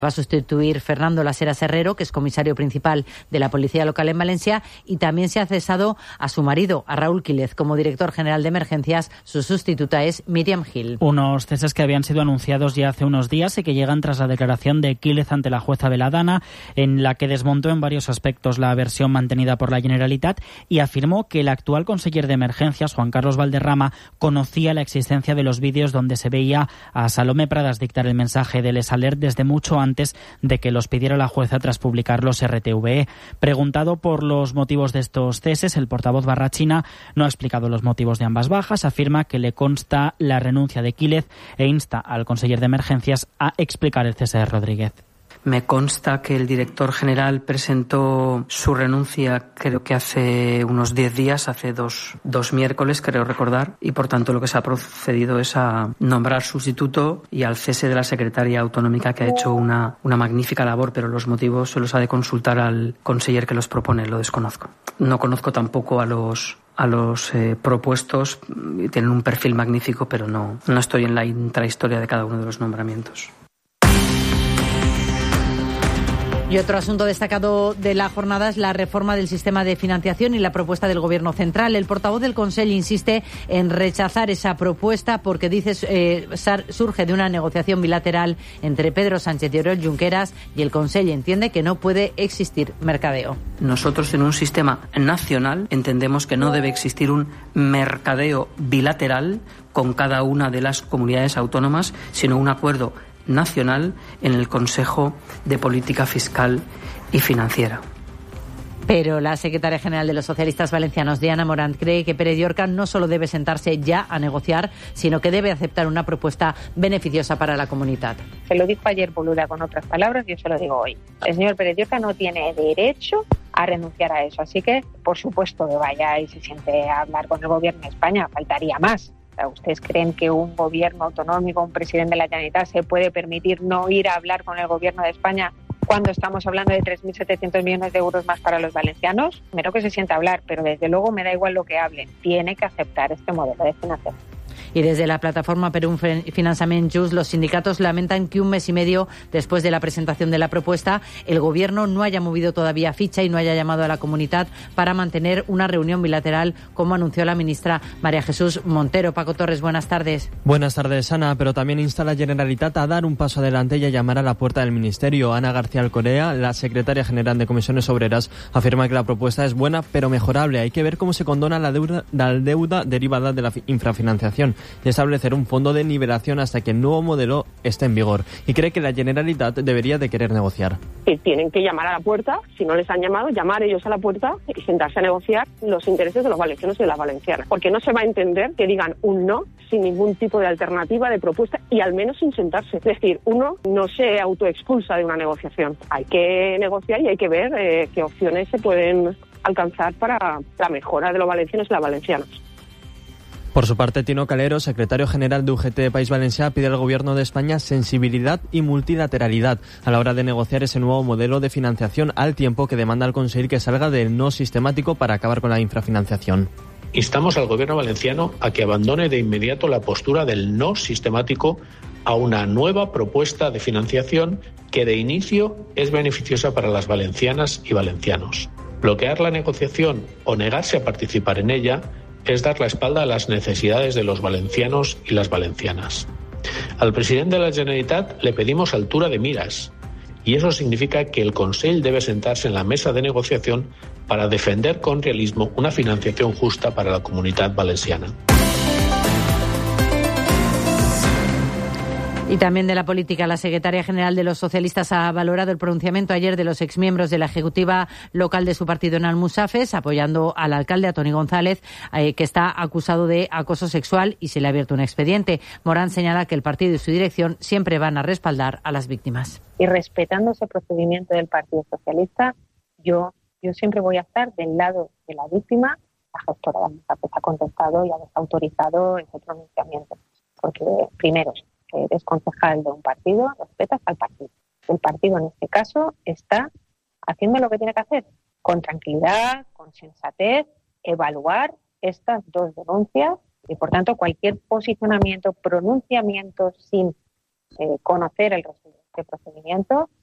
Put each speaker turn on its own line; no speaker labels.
Va a sustituir Fernando Las Heras Herrero, que es comisario principal de la Policía Local en Valencia, y también se ha cesado a su marido, a Raúl Quílez, como director general de emergencias. Su sustituta es Míriam Gil.
Unos ceses que habían sido anunciados ya hace unos días y que llegan tras la declaración de Quílez ante la jueza Beladana, en la que desmontó en varios aspectos la versión mantenida por la Generalitat y afirmó que el actual conseller de emergencias, Juan Carlos Valderrama, conocía la existencia de los vídeos donde se veía a Salomé Pradas dictar el mensaje de Les Alert desde mucho antes de que los pidiera la jueza tras publicarlos RTVE. Preguntado por los motivos de estos ceses, el portavoz Barrachina no ha explicado los motivos de ambas bajas, afirma que le consta la renuncia de Quílez e insta al conseller de emergencias a explicar el cese de Rodríguez.
Me consta que el director general presentó su renuncia, creo que hace unos 10 días, hace dos miércoles, creo recordar, y por tanto lo que se ha procedido es a nombrar sustituto y al cese de la secretaria autonómica, que ha hecho una magnífica labor, pero los motivos se los ha de consultar al conseller que los propone, lo desconozco. No conozco tampoco a los propuestos, tienen un perfil magnífico, pero no estoy en la intrahistoria de cada uno de los nombramientos.
Y otro asunto destacado de la jornada es la reforma del sistema de financiación y la propuesta del Gobierno central. El portavoz del Consell insiste en rechazar esa propuesta porque dice surge de una negociación bilateral entre Pedro Sánchez y Oriol Junqueras, y el Consell entiende que no puede existir mercadeo.
Nosotros en un sistema nacional entendemos que no debe existir un mercadeo bilateral con cada una de las comunidades autónomas, sino un acuerdo nacional en el Consejo de Política Fiscal y Financiera.
Pero la secretaria general de los socialistas valencianos, Diana Morant, cree que Pere Llorca no solo debe sentarse ya a negociar, sino que debe aceptar una propuesta beneficiosa para la comunidad.
Se lo dijo ayer Boluda con otras palabras, yo se lo digo hoy. El señor Pere Llorca no tiene derecho a renunciar a eso, así que por supuesto que vaya y se siente a hablar con el Gobierno de España, faltaría más. ¿Ustedes creen que un gobierno autonómico, un presidente de la Generalitat se puede permitir no ir a hablar con el Gobierno de España cuando estamos hablando de 3.700 millones de euros más para los valencianos? Primero que se sienta a hablar, pero desde luego me da igual lo que hablen. Tiene que aceptar este modelo de financiación.
Y desde la plataforma Per un Finançament Just, los sindicatos lamentan que un mes y medio después de la presentación de la propuesta, el Gobierno no haya movido todavía ficha y no haya llamado a la comunidad para mantener una reunión bilateral, como anunció la ministra María Jesús Montero. Paco Torres, buenas tardes.
Buenas tardes, Ana, pero también insta a la Generalitat a dar un paso adelante y a llamar a la puerta del Ministerio. Ana García Alcorea, la secretaria general de Comisiones Obreras, afirma que la propuesta es buena pero mejorable. Hay que ver cómo se condona la deuda derivada de la infrafinanciación y establecer un fondo de nivelación hasta que el nuevo modelo esté en vigor. Y cree que la Generalitat debería de querer negociar.
Tienen que llamar a la puerta, si no les han llamado, llamar ellos a la puerta y sentarse a negociar los intereses de los valencianos y de las valencianas. Porque no se va a entender que digan un no sin ningún tipo de alternativa, de propuesta, y al menos sin sentarse. Es decir, uno no se autoexpulsa de una negociación. Hay que negociar y hay que ver qué opciones se pueden alcanzar para la mejora de los valencianos y las valencianas.
Por su parte, Tino Calero, secretario general de UGT País Valencià, pide al Gobierno de España sensibilidad y multilateralidad a la hora de negociar ese nuevo modelo de financiación, al tiempo que demanda al Consell que salga del no sistemático para acabar con la infrafinanciación.
Instamos al Gobierno valenciano a que abandone de inmediato la postura del no sistemático a una nueva propuesta de financiación que de inicio es beneficiosa para las valencianas y valencianos. Bloquear la negociación o negarse a participar en ella es dar la espalda a las necesidades de los valencianos y las valencianas. Al presidente de la Generalitat le pedimos altura de miras, y eso significa que el Consell debe sentarse en la mesa de negociación para defender con realismo una financiación justa para la comunidad valenciana.
Y también de la política, la secretaria general de los socialistas ha valorado el pronunciamiento ayer de los exmiembros de la ejecutiva local de su partido en Almusafes, apoyando al alcalde, a Toni González, que está acusado de acoso sexual y se le ha abierto un expediente. Morán señala que el partido y su dirección siempre van a respaldar a las víctimas.
Y respetando ese procedimiento del Partido Socialista, yo siempre voy a estar del lado de la víctima. La gestora de Almusafes ha contestado y ha desautorizado ese pronunciamiento, porque primero, eres concejal de un partido, respetas al partido. El partido en este caso está haciendo lo que tiene que hacer, con tranquilidad, con sensatez, evaluar estas dos denuncias y por tanto cualquier posicionamiento, pronunciamiento sin conocer el resultado este procedimiento